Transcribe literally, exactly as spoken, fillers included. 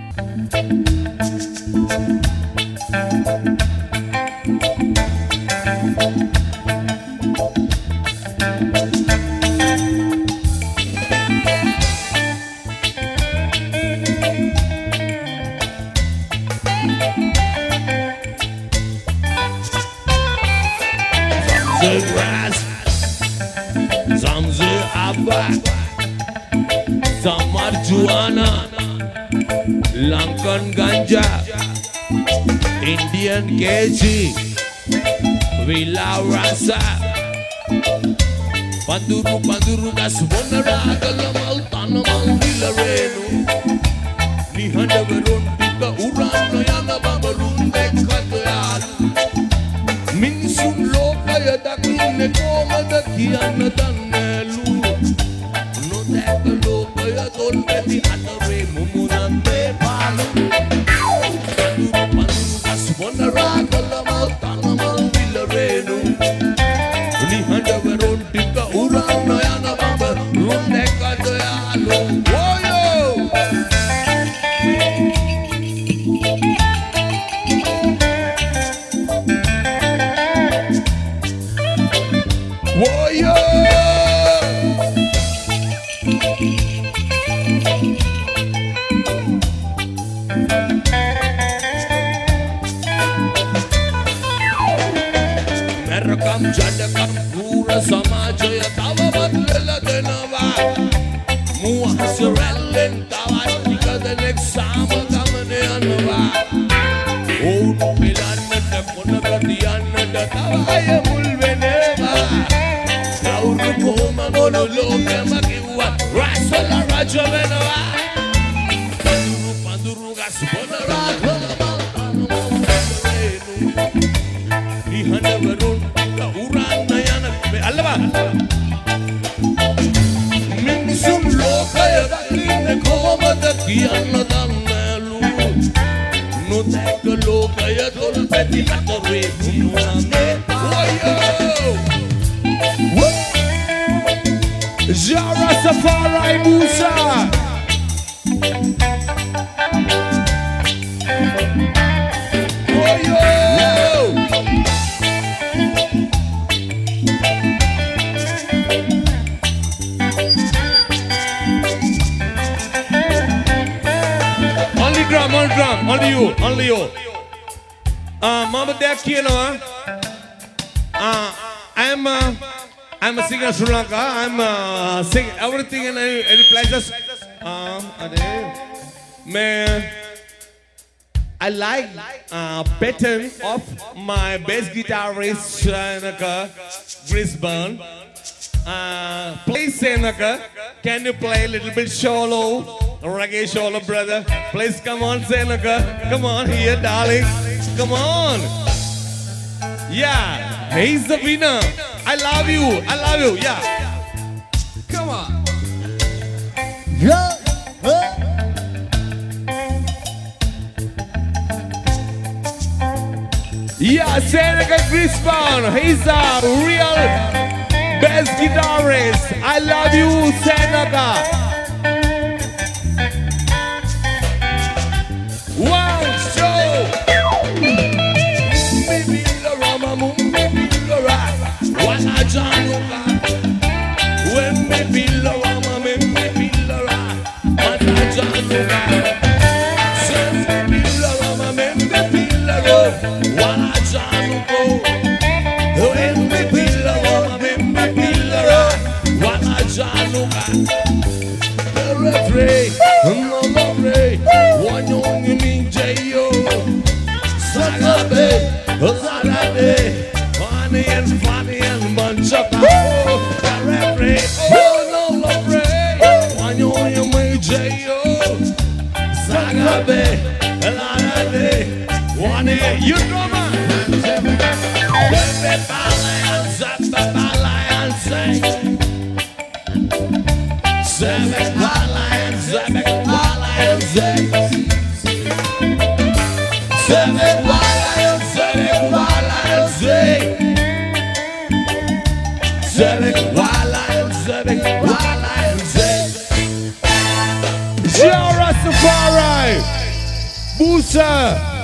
Some marijuana, Lankan ganja, Indian K G, Villa Rasa, Panduru Panduru das Wonara, Galamal Tanamal Villa Renu, Nihanda Verun, Tika Uran, Noyana Babarun, Dekatayal, Minsun Loka Yadakin, Nekoma, the Kiana Danelu. Don't let the other way, Mumuna Nepal. Panduru Panduru das Wonara, Galamal Tanamal Villa Renu, Nihanda Verun, Tika Uran, Noyana Babarun, Dekatayal. Woyo! Woyo! Merakam Jadakam Pura Samajaya Tava Badlela Denava Muhasarellen Tava Tika the next Sama Kamane Anava Oh Milana the Punagadiana the Tava Mulveneva Sauru Poma Mono Loka Makiwa Rasala Rajavenava Panduru Panduru Gasponara Nihanda Verun Uran Nayana Alava Minsum Loka Yadakin Koma the Kiana Danelu No Taka Loka Yadol Betty Battery Muname Woyo Jara Safari Musa Woyo Drum, on drum, only you, only you. Uh, Mama Dad Kino, uh, I'm, uh, I'm a singer in Sri Lanka. I'm uh, singing everything in any, any places. Um, man, I like uh, pattern of my bass guitarist, uh, Brisbane. Uh, please, Senaka, can you play a little bit solo? Reggae solo, brother. Please come on, Senaka. Come on here, darling. Come on. Yeah, he's the winner. I love you. I love you. Yeah. Come on. Yeah. Yeah, Senaka Brisbane. He's a real bass guitarist. I love you, Senaka. One, two. Baby, Lorama, baby, Lora. What a januka. When baby, Lorama, baby, Lora. What a januka. Say, baby, Lorama, baby, Lora. What a januka. When baby, Lorama, baby, Lora. What a januka. The refrain, no refrain. One young me, J.O. Sagabe, Zagabe, funny and funny and bunch of power. Oh, no, refrain. One young me, J.O. Sagabe, Zagabe, one year. You drama. Zebe Balayan, Zebe Balayan, say. Zebe Balayan, Zebe Balayan, say. Seven Lions, seven Lions, seven Lions, seven Lions, Jara Safari, Booster.